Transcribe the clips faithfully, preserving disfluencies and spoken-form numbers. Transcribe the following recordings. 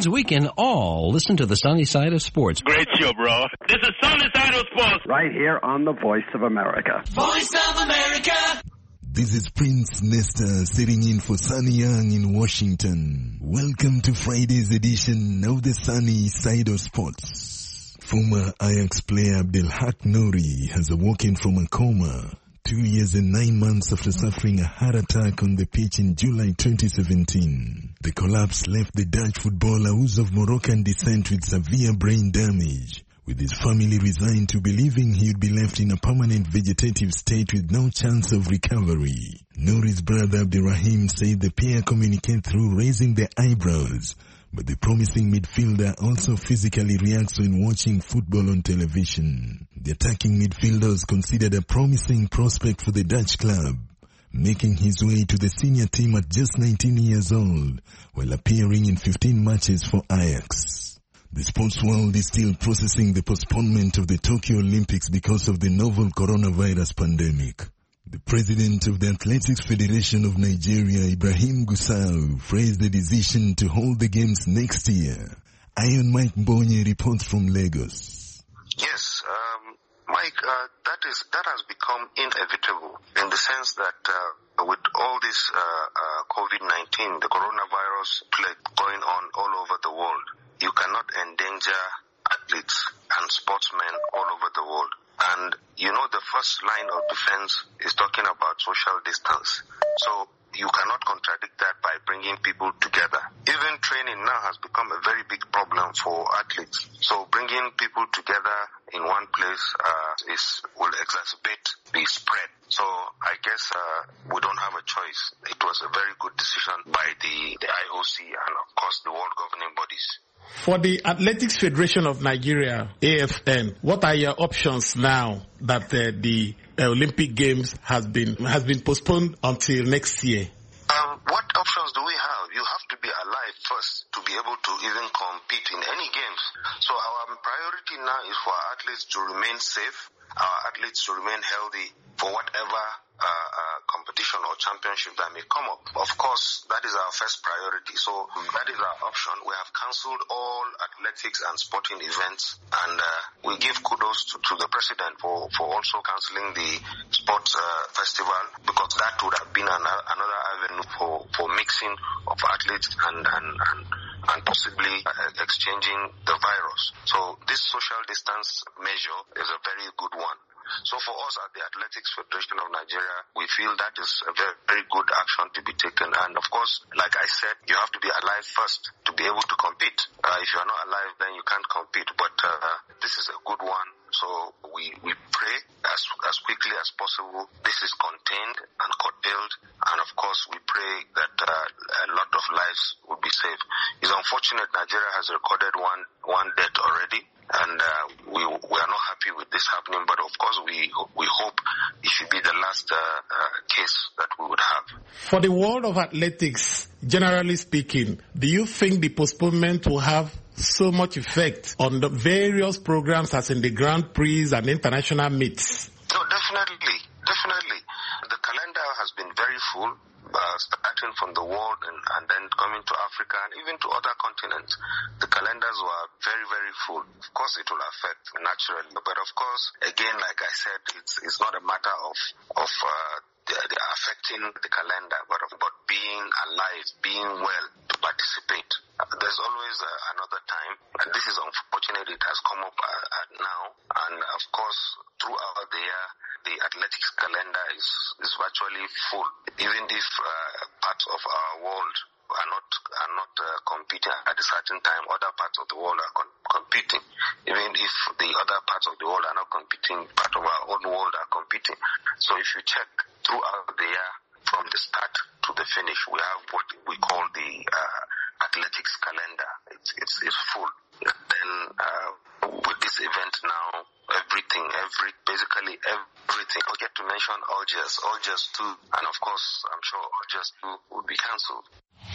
means we can all listen to the sunny side of sports. Great show, bro. This is Sunny Side of Sports. Right here on the Voice of America. Voice of America. This is Prince Nesta sitting in for Sunny Young in Washington. Welcome to Friday's edition of the Sunny Side of Sports. Former Ajax player Abdelhak Nouri has awoken from a coma two years and nine months after suffering a heart attack on the pitch in July twenty seventeen. The collapse left the Dutch footballer, who's of Moroccan descent, with severe brain damage, with his family resigned to believing he would be left in a permanent vegetative state with no chance of recovery. Nouri's brother Abdirahim said the pair communicate through raising their eyebrows, but the promising midfielder also physically reacts when watching football on television. The attacking midfielder is considered a promising prospect for the Dutch club, making his way to the senior team at just nineteen years old, while appearing in fifteen matches for Ajax. The sports world is still processing the postponement of the Tokyo Olympics because of the novel coronavirus pandemic. The president of the Athletics Federation of Nigeria, Ibrahim Gusau, praised the decision to hold the games next year. Iron Mike Mbonye reports from Lagos. Yes, um, Mike, uh, that is that has become inevitable in the sense that uh, with all this uh, uh, COVID nineteen, the coronavirus plague going on all over the world, you cannot endanger athletes and sportsmen all over the world. And, you know, the first line of defense is talking about social distance. So you cannot contradict that by bringing people together. Even training now has become a very big problem for athletes. So bringing people together in one place uh, is will exacerbate the spread. So I guess uh, we don't have a choice. It was a very good decision by the, the I O C and, of course, the world governing bodies. For the Athletics Federation of Nigeria, A F N, what are your options now that uh, the uh, Olympic Games has been has been postponed until next year? Um, what options do we have? You have to be alive first to be able to even compete in any games. So our priority now is for our athletes to remain safe, our athletes to remain healthy for whatever uh, uh, competition or championship that may come up. Of course, that is our first priority. So that is our option. We have cancelled all athletics and sporting events, and uh, we give kudos to, to the president for, for also cancelling the sports uh, festival, because that would have been an, another avenue for, for mixing of athletes and, and, and, and possibly uh, exchanging the virus. So this social distance measure is a very good one. So for us at the Athletics Federation of Nigeria, we feel that is a very, very good action to be taken. And of course, like I said, you have to be alive first to be able to compete. Uh, if you are not alive, then you can't compete. But uh, this is a good one. So we, we pray as as quickly as possible this is contained and curtailed. And of course, we pray that uh, a lot of lives will be saved. It's unfortunate Nigeria has recorded one one death already. And uh, we we are not happy with this happening, but of course we we hope it should be the last uh, uh, case that we would have. For the world of athletics, generally speaking, do you think the postponement will have so much effect on the various programs as in the Grand Prix and international meets? No, definitely, definitely. The calendar has been very full. Uh, starting from the world and, and then coming to Africa and even to other continents, the calendars were very, very full. Of course, it will affect naturally, but of course, again, like I said, it's it's not a matter of of uh, the, the affecting the calendar, but of but being alive, being well to participate. Uh, there's always uh, another time, and this is unfortunate. It has come up uh, uh, now, and of course, throughout the year, the athletics calendar is, is virtually full. Even if uh, parts of our world are not are not uh, competing at a certain time, other parts of the world are con- competing. Even if the other parts of the world are not competing, part of our own world are competing. So if you check throughout the year, from the start to the finish, we have what we call the uh, athletics calendar. It's it's, it's full. Then uh, with this event now, everything, every basically everything. I get to mention Algiers, Algiers two, and of course, I'm sure Algiers two would be cancelled.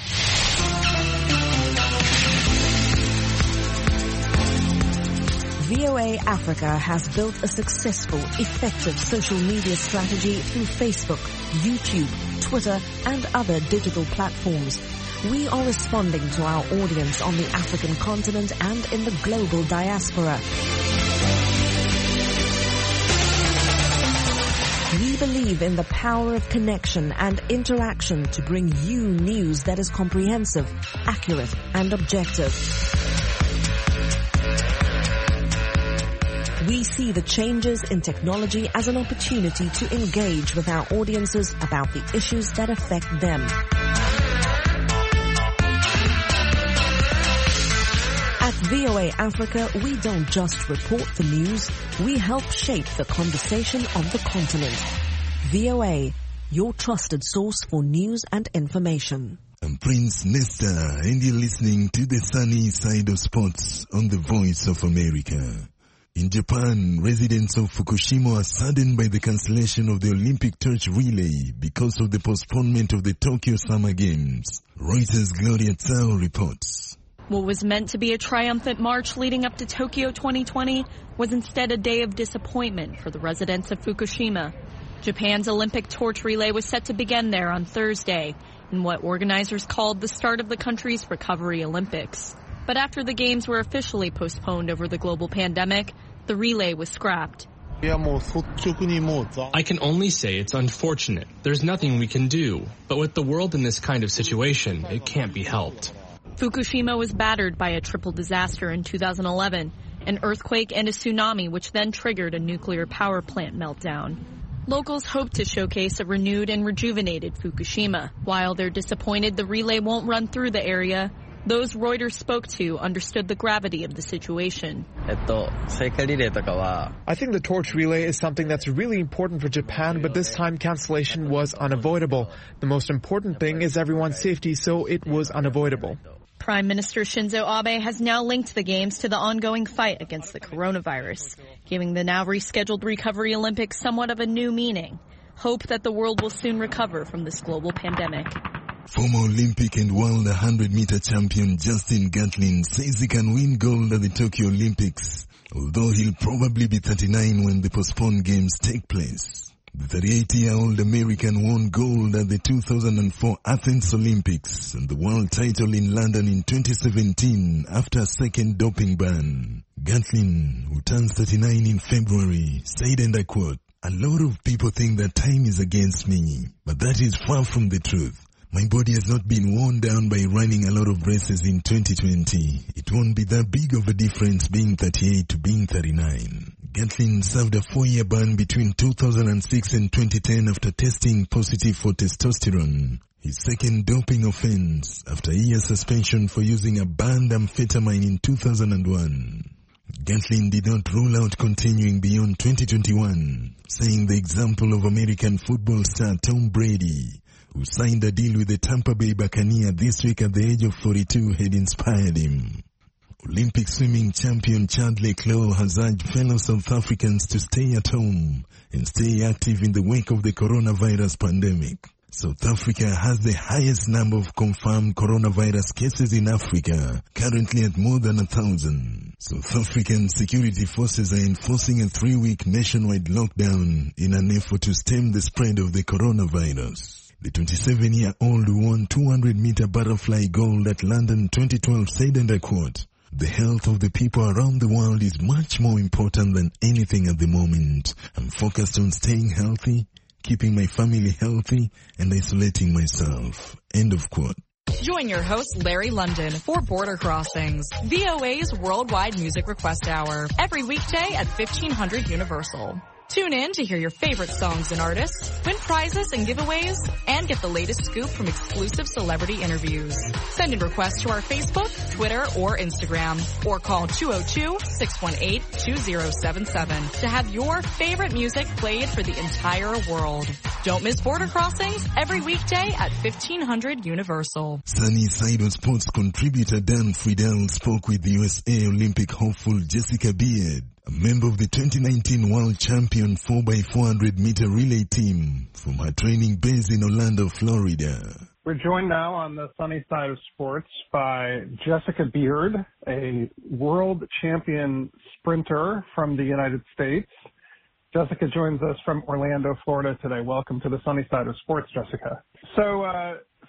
V O A Africa has built a successful, effective social media strategy through Facebook, YouTube, Twitter, and other digital platforms. We are responding to our audience on the African continent and in the global diaspora. We believe in the power of connection and interaction to bring you news that is comprehensive, accurate, and objective. We see the changes in technology as an opportunity to engage with our audiences about the issues that affect them. At V O A Africa, we don't just report the news, we help shape the conversation of the continent. V O A, your trusted source for news and information. I'm Prince Nesta, and you're listening to the sunny side of sports on the Voice of America. In Japan, residents of Fukushima are saddened by the cancellation of the Olympic torch relay because of the postponement of the Tokyo Summer Games. Reuters' Gloria Tsao reports. What was meant to be a triumphant march leading up to Tokyo twenty twenty was instead a day of disappointment for the residents of Fukushima. Japan's Olympic torch relay was set to begin there on Thursday in what organizers called the start of the country's recovery Olympics. But after the games were officially postponed over the global pandemic, the relay was scrapped. I can only say it's unfortunate. There's nothing we can do. But with the world in this kind of situation, it can't be helped. Fukushima was battered by a triple disaster in two thousand eleven, an earthquake and a tsunami which then triggered a nuclear power plant meltdown. Locals hope to showcase a renewed and rejuvenated Fukushima. While they're disappointed the relay won't run through the area, those Reuters spoke to understood the gravity of the situation. I think the torch relay is something that's really important for Japan, but this time cancellation was unavoidable. The most important thing is everyone's safety, so it was unavoidable. Prime Minister Shinzo Abe has now linked the games to the ongoing fight against the coronavirus, giving the now rescheduled Recovery Olympics somewhat of a new meaning. Hope that the world will soon recover from this global pandemic. Former Olympic and world one hundred meter champion Justin Gatlin says he can win gold at the Tokyo Olympics, although he'll probably be thirty-nine when the postponed games take place. The thirty-eight-year-old American won gold at the two thousand four Athens Olympics and the world title in London in twenty seventeen after a second doping ban. Gatlin, who turns thirty-nine in February, said, and I quote, "A lot of people think that time is against me, but that is far from the truth. My body has not been worn down by running a lot of races in twenty twenty. It won't be that big of a difference being thirty-eight to being thirty-nine. Gatlin served a four-year ban between two thousand six and twenty ten after testing positive for testosterone. His second doping offense after a year suspension for using a banned amphetamine in two thousand one. Gatlin did not rule out continuing beyond twenty twenty-one, saying the example of American football star Tom Brady, who signed a deal with the Tampa Bay Buccaneers this week at the age of forty-two, had inspired him. Olympic swimming champion Chad Leclerc has urged fellow South Africans to stay at home and stay active in the wake of the coronavirus pandemic. South Africa has the highest number of confirmed coronavirus cases in Africa, currently at more than a thousand. South African security forces are enforcing a three-week nationwide lockdown in an effort to stem the spread of the coronavirus. The twenty-seven-year-old who won two hundred meter butterfly gold at London twenty twelve said, and I quote, "The health of the people around the world is much more important than anything at the moment. I'm focused on staying healthy, keeping my family healthy, and isolating myself." End of quote. Join your host, Larry London, for Border Crossings, V O A's worldwide music request hour, every weekday at fifteen hundred Universal. Tune in to hear your favorite songs and artists, win prizes and giveaways, and get the latest scoop from exclusive celebrity interviews. Send in requests to our Facebook, Twitter, or Instagram, or call two oh two, six one eight, two oh seven seven to have your favorite music played for the entire world. Don't miss Border Crossings every weekday at fifteen hundred Universal. Sunny Side of Sports contributor Dan Friedel spoke with U S A Olympic hopeful Jessica Beard, a member of the twenty nineteen world champion four by four hundred meter relay team, from her training base in Orlando, Florida. We're joined now on the Sunny Side of Sports by Jessica Beard, a world champion sprinter from the United States. Jessica joins us from Orlando, Florida today. Welcome to the Sunny Side of Sports, Jessica. So, uh,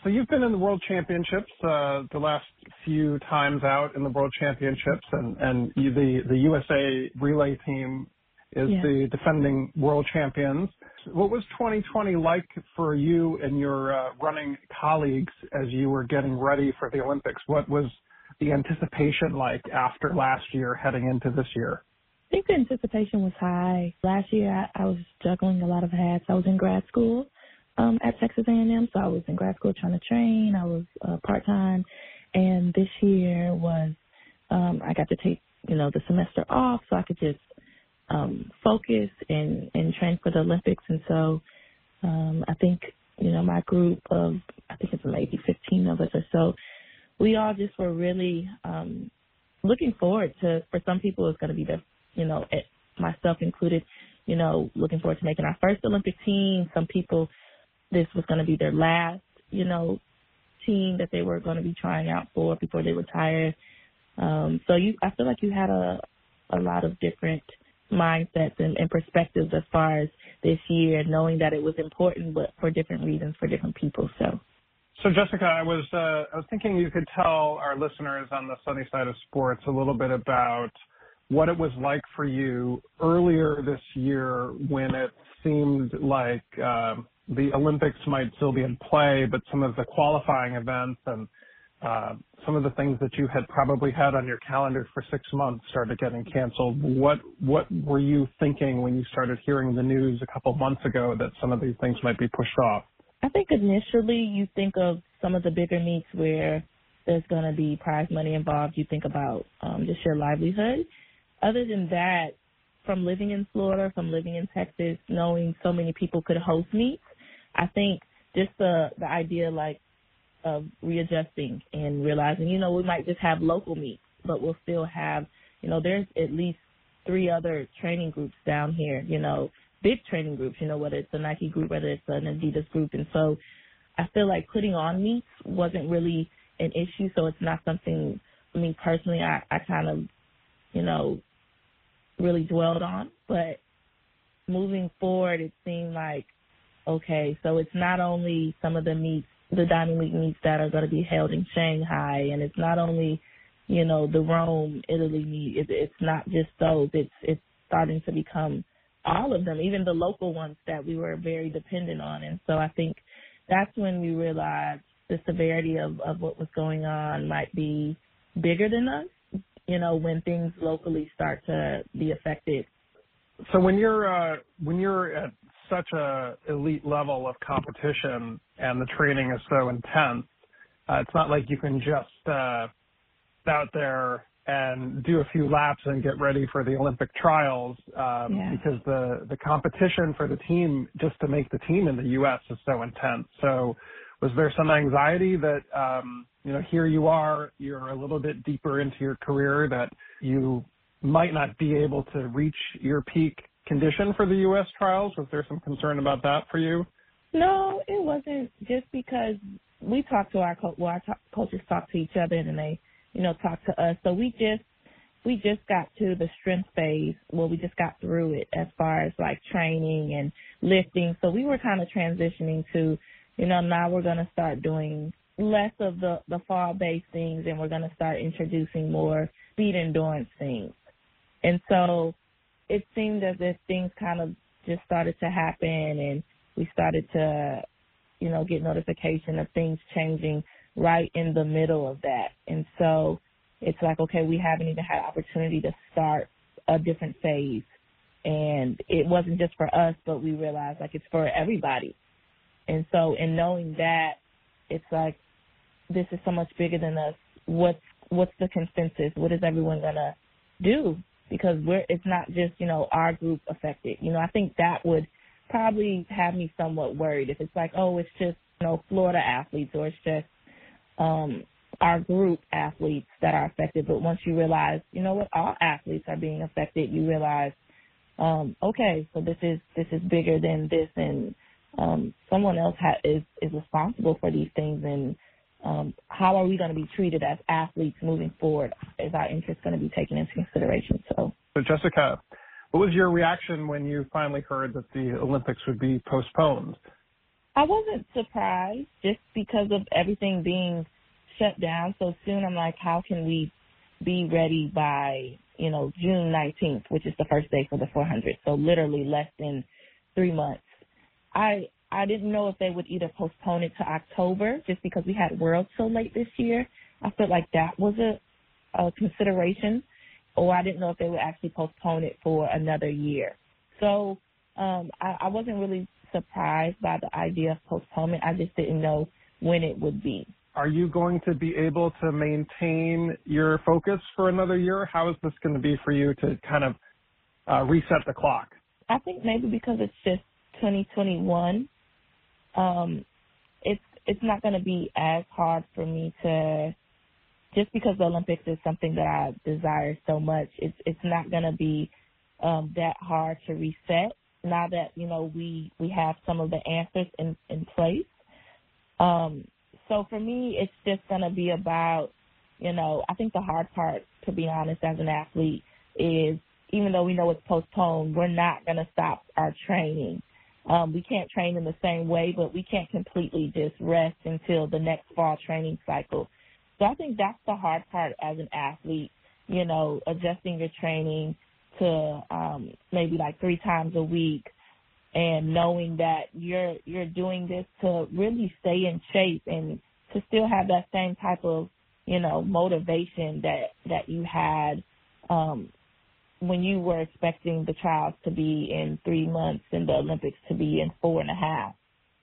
So you've been in the World Championships uh, the last few times out in the World Championships, and, and you, the, the U S A relay team is yeah. the defending world champions. What was twenty twenty like for you and your uh, running colleagues as you were getting ready for the Olympics? What was the anticipation like after last year heading into this year? I think the anticipation was high. Last year I, I was juggling a lot of hats. I was in grad school um, at Texas A and M, so I was in grad school trying to train. I was uh, part-time, and this year was um, I got to take, you know, the semester off so I could just um, focus and, and train for the Olympics. And so um, I think, you know, my group of, I think it's maybe fifteen of us or so, we all just were really um, looking forward to, for some people it's going to be the, you know, it, myself included, you know, looking forward to making our first Olympic team. Some people, this was going to be their last, you know, team that they were going to be trying out for before they retire. Um, so you, I feel like you had a, a lot of different mindsets and, and perspectives as far as this year, knowing that it was important, but for different reasons for different people. So. So, Jessica, I was uh, I was thinking you could tell our listeners on the Sunny Side of Sports a little bit about what it was like for you earlier this year when it seemed like um, the Olympics might still be in play, but some of the qualifying events and uh, some of the things that you had probably had on your calendar for six months started getting canceled. What what were you thinking when you started hearing the news a couple months ago that some of these things might be pushed off? I think initially you think of some of the bigger meets where there's going to be prize money involved. You think about um, just your livelihood. Other than that, from living in Florida, from living in Texas, knowing so many people could host meets, I think just the, the idea like of readjusting and realizing, you know, we might just have local meets, but we'll still have, you know, there's at least three other training groups down here, you know, big training groups, you know, whether it's a Nike group, whether it's an Adidas group. And so I feel like putting on meets wasn't really an issue. So it's not something, I mean, personally, I, I kind of, you know, really dwelled on. But moving forward, it seemed like, okay, so it's not only some of the meets, the Diamond League meets that are going to be held in Shanghai, and it's not only, you know, the Rome, Italy meet. It, it's not just those. It's it's starting to become all of them, even the local ones that we were very dependent on. And so I think that's when we realized the severity of, of what was going on might be bigger than us, you know, when things locally start to be affected. So when you're uh, when you're at such a elite level of competition and the training is so intense, uh, it's not like you can just uh, out there and do a few laps and get ready for the Olympic trials um, yeah. because the, the competition for the team just to make the team in the U S is so intense. So was there some anxiety that, um, you know, here you are, you're a little bit deeper into your career that you might not be able to reach your peak condition for the U S trials? Was there some concern about that for you? No, it wasn't, just because we talked to our, co- well, our to- coaches talk to each other and they, you know, talk to us. So we just, we just got to the strength phase. Well, we just got through it as far as like training and lifting. So we were kind of transitioning to, you know, now we're going to start doing less of the, the fall-based things and we're going to start introducing more speed endurance things. And so it seemed as if things kind of just started to happen and we started to, you know, get notification of things changing right in the middle of that. And so it's like, okay, we haven't even had opportunity to start a different phase. And it wasn't just for us, but we realized like it's for everybody. And so in knowing that, it's like, this is so much bigger than us. What's, what's the consensus? What is everyone going to do? Because we're, it's not just, you know, our group affected. You know, I think that would probably have me somewhat worried if it's like, oh, it's just, you know, Florida athletes or it's just, um, our group athletes that are affected. But once you realize, you know what, all athletes are being affected, you realize, um, okay, so this is, this is bigger than this, and, um, someone else ha- is, is responsible for these things, and, um, how are we going to be treated as athletes moving forward? Is our interest going to be taken into consideration? So, so Jessica, what was your reaction when you finally heard that the Olympics would be postponed? I wasn't surprised just because of everything being shut down so soon. I'm like, how can we be ready by, you know, June nineteenth, which is the first day for the four hundred. So literally less than three months. I I didn't know if they would either postpone it to October just because we had Worlds so late this year. I felt like that was a, a consideration, or I didn't know if they would actually postpone it for another year. So um, I, I wasn't really surprised by the idea of postponement. I just didn't know when it would be. Are you going to be able to maintain your focus for another year? How is this going to be for you to kind of uh, reset the clock? I think maybe because it's just twenty twenty-one, um, it's it's not going to be as hard for me to, just because the Olympics is something that I desire so much, it's it's not going to be um, that hard to reset now that, you know, we, we have some of the answers in, in place. Um, so for me, it's just going to be about, you know, I think the hard part, to be honest, as an athlete is, even though we know it's postponed, we're not going to stop our training. Um, we can't train in the same way, but we can't completely just rest until the next fall training cycle. So I think that's the hard part as an athlete, you know, adjusting your training to um, maybe like three times a week and knowing that you're you're doing this to really stay in shape and to still have that same type of, you know, motivation that, that you had um, when you were expecting the trials to be in three months and the Olympics to be in four and a half.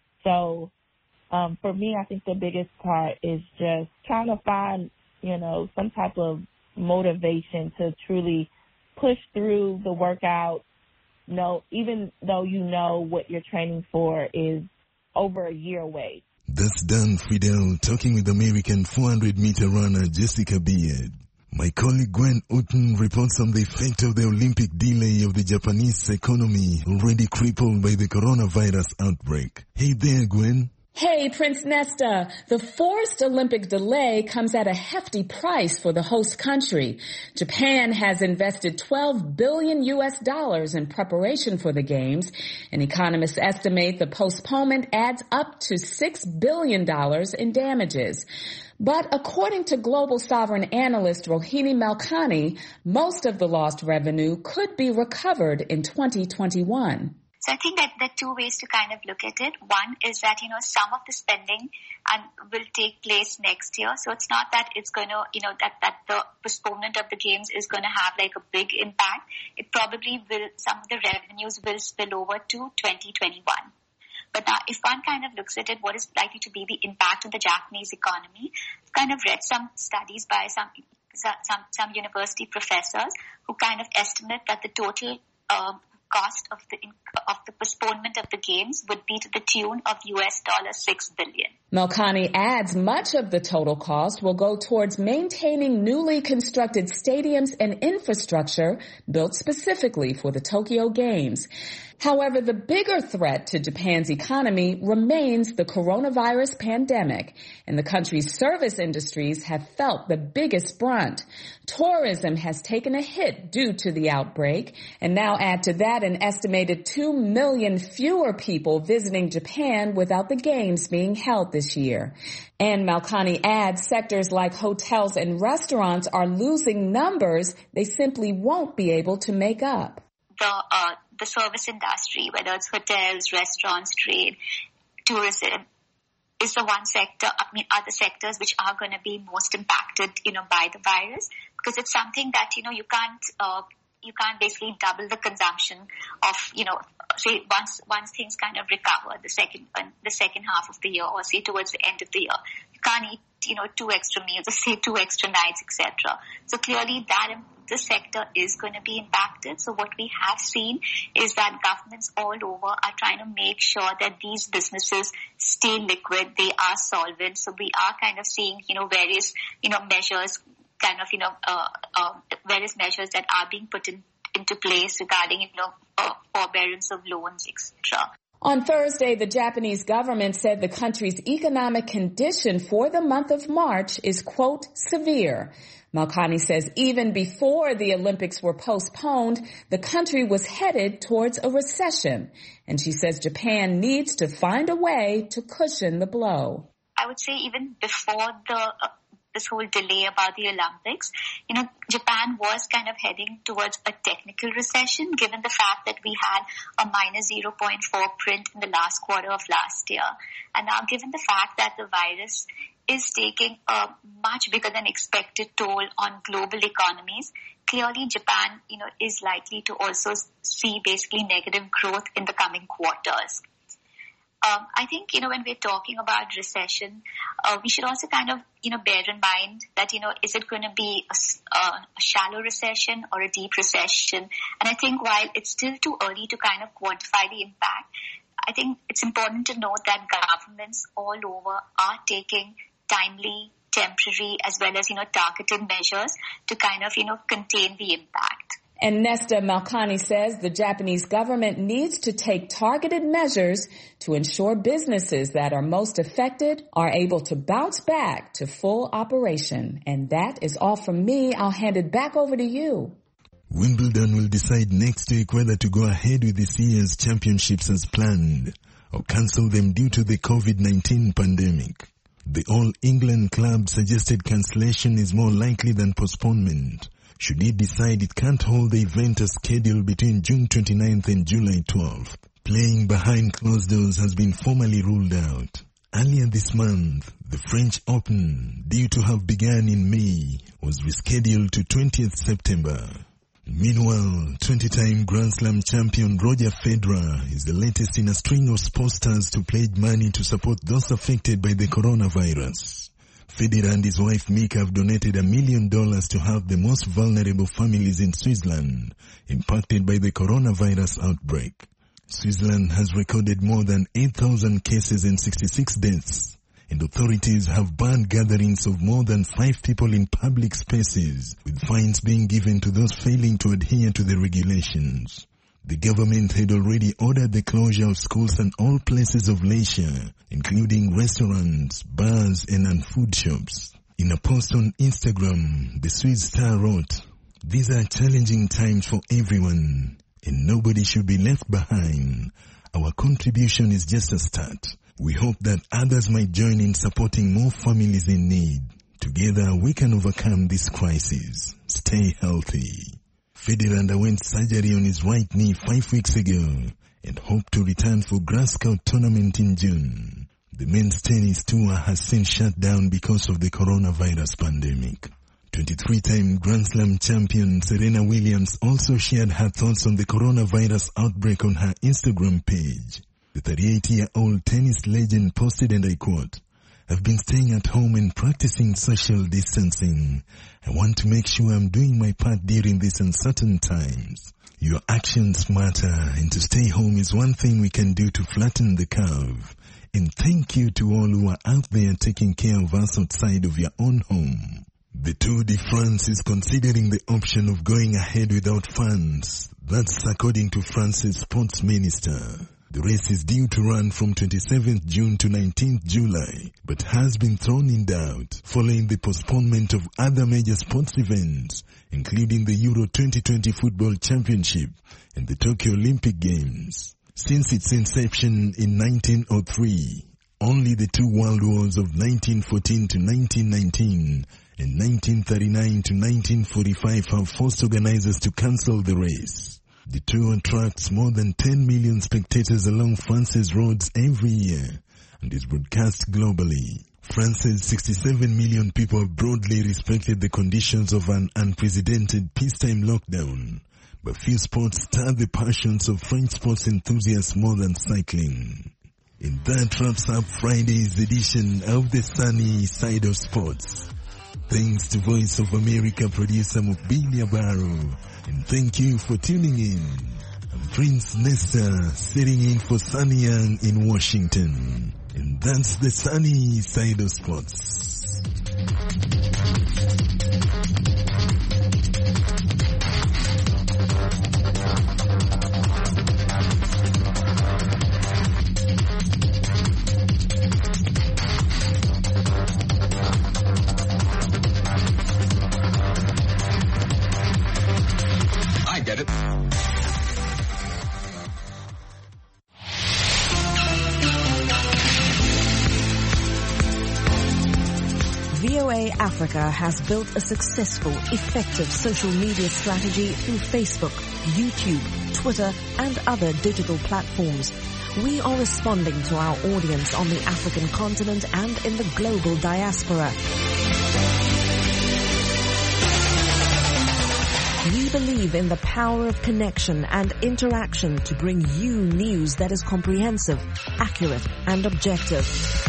So um, for me, I think the biggest part is just trying to find, you know, some type of motivation to truly push through the workout. You know, even though you know what you're training for is over a year away. That's Dan Fidel talking with American four hundred meter runner Jessica Beard. My colleague Gwen Uten reports on the effect of the Olympic delay of the Japanese economy already crippled by the coronavirus outbreak. Hey there, Gwen. Hey, Prince Nesta. The forced Olympic delay comes at a hefty price for the host country. Japan has invested twelve billion U S dollars in preparation for the Games, and economists estimate the postponement adds up to six billion dollars in damages. But according to global sovereign analyst Rohini Malkani, most of the lost revenue could be recovered in twenty twenty-one. So I think that there are two ways to kind of look at it. One is that, you know, some of the spending and will take place next year. So it's not that it's going to, you know, that, that the postponement of the Games is going to have like a big impact. It probably will, some of the revenues will spill over to twenty twenty-one. But now if one kind of looks at it, what is likely to be the impact on the Japanese economy? I've kind of read some studies by some, some, some university professors who kind of estimate that the total, um, cost of the of the postponement of the Games would be to the tune of U S dollar six billion. Malkani adds much of the total cost will go towards maintaining newly constructed stadiums and infrastructure built specifically for the Tokyo Games. However, the bigger threat to Japan's economy remains the coronavirus pandemic, and the country's service industries have felt the biggest brunt. Tourism has taken a hit due to the outbreak, and now add to that an estimated two million fewer people visiting Japan without the Games being held this year. And Malkani adds sectors like hotels and restaurants are losing numbers they simply won't be able to make up. The, uh, the service industry, whether it's hotels, restaurants, trade, tourism, is the one sector, I mean, other sectors which are going to be most impacted, you know, by the virus, because it's something that, you know, you can't, uh, you can't basically double the consumption of, you know, say once, once things kind of recover the second, uh, the second half of the year, or say towards the end of the year. You can't eat, you know, two extra meals or say two extra nights, et cetera. So clearly that the sector is going to be impacted. So what we have seen is that governments all over are trying to make sure that these businesses stay liquid, they are solvent. So we are kind of seeing, you know, various, you know, measures, kind of, you know, uh, uh, various measures that are being put in, into place regarding, you know, uh, forbearance of loans, et cetera. On Thursday, the Japanese government said the country's economic condition for the month of March is, quote, severe. Malkani says even before the Olympics were postponed, the country was headed towards a recession. And she says Japan needs to find a way to cushion the blow. I would say even before the uh, this whole delay about the Olympics, you know, Japan was kind of heading towards a technical recession, given the fact that we had a minus zero point four print in the last quarter of last year. And now, given the fact that the virus is taking a much bigger than expected toll on global economies, clearly Japan, you know, is likely to also see basically negative growth in the coming quarters. Um, I think, you know, when we're talking about recession, uh, we should also kind of, you know, bear in mind that, you know, is it going to be a, uh, a shallow recession or a deep recession? And I think while it's still too early to kind of quantify the impact, I think it's important to note that governments all over are taking timely, temporary, as well as, you know, targeted measures to kind of, you know, contain the impact. And Nesta Malkani says the Japanese government needs to take targeted measures to ensure businesses that are most affected are able to bounce back to full operation. And that is all from me. I'll hand it back over to you. Wimbledon will decide next week whether to go ahead with this year's championships as planned or cancel them due to the covid nineteen pandemic. The All England club suggested cancellation is more likely than postponement, should it decide it can't hold the event as scheduled between June twenty-ninth and July twelfth. Playing behind closed doors has been formally ruled out. Earlier this month, the French Open, due to have begun in May, was rescheduled to twentieth September. Meanwhile, twenty-time Grand Slam champion Roger Federer is the latest in a string of sports stars to pledge money to support those affected by the coronavirus. Federer and his wife Mika have donated a million dollars to help the most vulnerable families in Switzerland impacted by the coronavirus outbreak. Switzerland has recorded more than eight thousand cases and sixty-six deaths, and authorities have banned gatherings of more than five people in public spaces, with fines being given to those failing to adhere to the regulations. The government had already ordered the closure of schools and all places of leisure, including restaurants, bars, and food shops. In a post on Instagram, the Swiss Star wrote, "These are challenging times for everyone, and nobody should be left behind. Our contribution is just a start. We hope that others might join in supporting more families in need. Together we can overcome this crisis. Stay healthy." Federer underwent surgery on his right knee five weeks ago and hoped to return for Glasgow tournament in June. The men's tennis tour has since shut down because of the coronavirus pandemic. twenty-three-time Grand Slam champion Serena Williams also shared her thoughts on the coronavirus outbreak on her Instagram page. The thirty-eight-year-old tennis legend posted, and I quote, "I've been staying at home and practicing social distancing. I want to make sure I'm doing my part during these uncertain times. Your actions matter, and to stay home is one thing we can do to flatten the curve. And thank you to all who are out there taking care of us outside of your own home." The Tour de France is considering the option of going ahead without fans. That's according to France's sports minister. The race is due to run from twenty-seventh June to nineteenth July, but has been thrown in doubt following the postponement of other major sports events, including the Euro twenty twenty Football Championship and the Tokyo Olympic Games. Since its inception in nineteen oh three, only the two world wars of nineteen fourteen to nineteen nineteen and nineteen thirty-nine to nineteen forty-five have forced organizers to cancel the race. The tour attracts more than ten million spectators along France's roads every year and is broadcast globally. France's sixty-seven million people have broadly respected the conditions of an unprecedented peacetime lockdown, but few sports stir the passions of French sports enthusiasts more than cycling. And that wraps up Friday's edition of the Sunny Side of Sports. Thanks to Voice of America producer Mobilia Barrow, and thank you for tuning in. I'm Prince Nesta, sitting in for Sunny Young in Washington. And that's the Sunny Side of Sports. V O A Africa has built a successful, effective social media strategy through Facebook, YouTube, Twitter, and other digital platforms. We are responding to our audience on the African continent and in the global diaspora. We believe in the power of connection and interaction to bring you news that is comprehensive, accurate, and objective.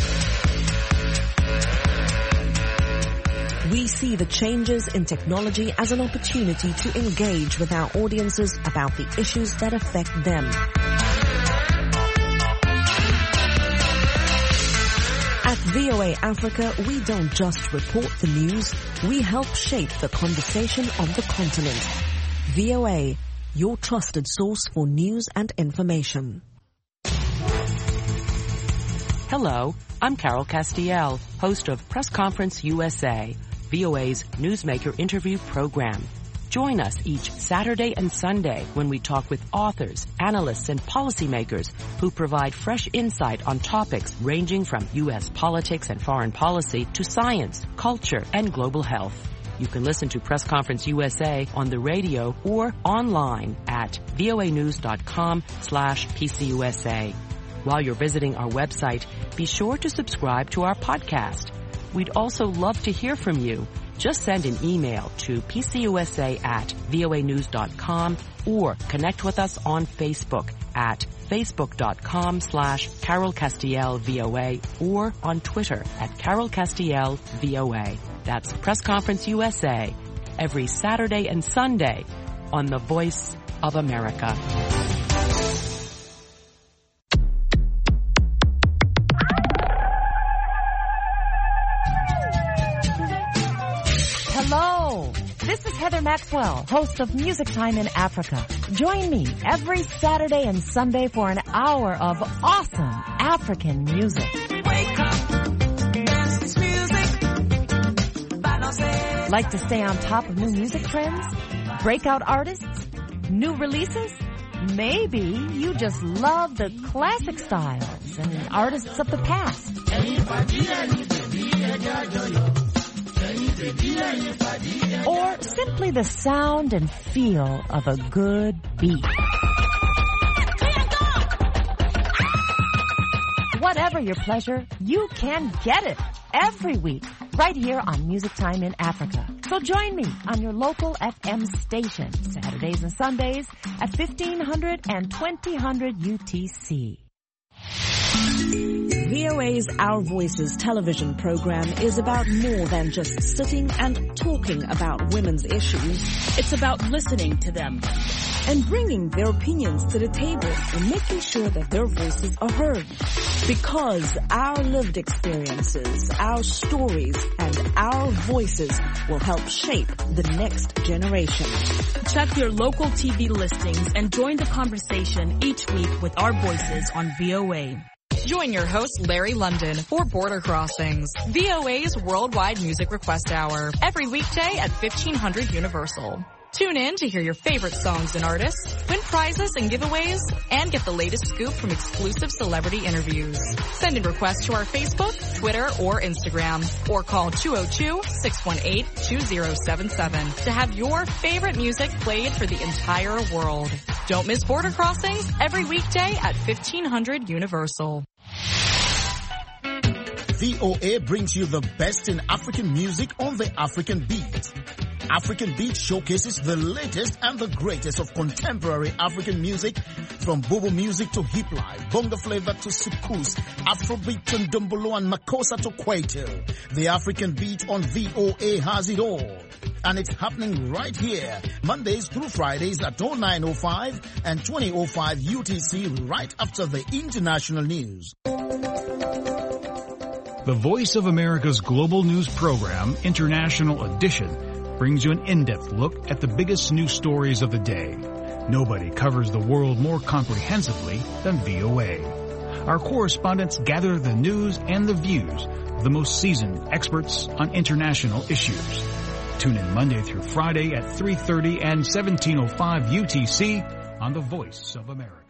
We see the changes in technology as an opportunity to engage with our audiences about the issues that affect them. At V O A Africa, we don't just report the news, we help shape the conversation on the continent. V O A, your trusted source for news and information. Hello, I'm Carol Castiel, host of Press Conference U S A, V O A's Newsmaker interview program. Join us each Saturday and Sunday when we talk with authors, analysts, and policymakers who provide fresh insight on topics ranging from U S politics and foreign policy to science, culture, and global health. You can listen to Press Conference U S A on the radio or online at voanews.com slash PCUSA. While you're visiting our website, be sure to subscribe to our podcast. We'd also love to hear from you. Just send an email to pcusa at voanews.com or connect with us on Facebook at facebook.com slash Carol Castiel VOA or on Twitter at Carol Castiel VOA. That's Press Conference U S A every Saturday and Sunday on the Voice of America. Hello, this is Heather Maxwell, host of Music Time in Africa. Join me every Saturday and Sunday for an hour of awesome African music. Wake up, dance music. Like to stay on top of new music trends? Breakout artists? New releases? Maybe you just love the classic styles and artists of the past. Or simply the sound and feel of a good beat. Whatever your pleasure, you can get it every week right here on Music Time in Africa. So join me on your local F M station Saturdays and Sundays at fifteen hundred and twenty hundred U T C. V O A's Our Voices television program is about more than just sitting and talking about women's issues. It's about listening to them and bringing their opinions to the table and making sure that their voices are heard. Because our lived experiences, our stories, and our voices will help shape the next generation. Check your local T V listings and join the conversation each week with our voices on V O A. Join your host, Larry London, for Border Crossings, V O A's Worldwide Music Request Hour, every weekday at fifteen hundred Universal. Tune in to hear your favorite songs and artists, win prizes and giveaways, and get the latest scoop from exclusive celebrity interviews. Send in requests to our Facebook, Twitter, or Instagram, or call two oh two, six one eight, two oh seven seven to have your favorite music played for the entire world. Don't miss Border Crossings every weekday at fifteen hundred Universal. V O A brings you the best in African music on the African Beat. African Beat showcases the latest and the greatest of contemporary African music, from Bobo music to hip life, bongo flavor to soukous, Afrobeat to ndombolo and makossa to kwaito. The African Beat on V O A has it all. And it's happening right here, Mondays through Fridays at oh nine oh five and twenty oh five U T C, right after the international news. The Voice of America's global news program, International Edition, brings you an in-depth look at the biggest news stories of the day. Nobody covers the world more comprehensively than V O A. Our correspondents gather the news and the views of the most seasoned experts on international issues. Tune in Monday through Friday at three thirty and seventeen oh five U T C on the Voice of America.